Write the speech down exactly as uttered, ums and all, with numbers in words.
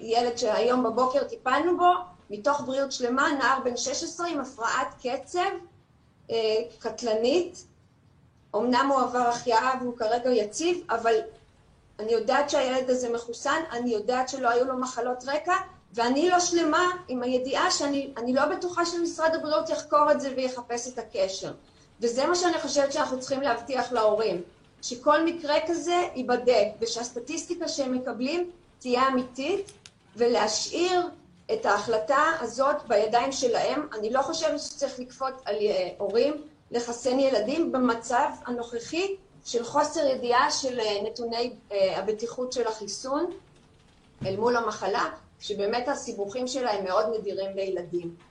ילד שהיום בבוקר טיפלנו בו, מתוך בריאות שלמה, נער בן שש עשרה עם הפרעת קצב אה, קטלנית. אמנם הוא עבר החייאה והוא כרגע יציב, אבל אני יודעת שהילד הזה מחוסן, אני יודעת שלא היו לו מחלות רקע, ואני לא שלמה עם הידיעה שאני אני לא בטוחה שמשרד הבריאות יחקור את זה ויחפש את הקשר. וזה מה שאני חושבת שאנחנו צריכים להבטיח להורים, שכל מקרה כזה ייבדק, ושהסטטיסטיקה שהם מקבלים תהיה אמיתית, ולהשאיר את ההחלטה הזאת בידיים שלהם. אני לא חושבת שצריך לקפות על הורים לחסן ילדים במצב הנוכחי של חוסר ידיעה של נתוני הבטיחות של החיסון אל מול המחלה, שבאמת הסיבוכים שלה הם מאוד נדירים לילדים.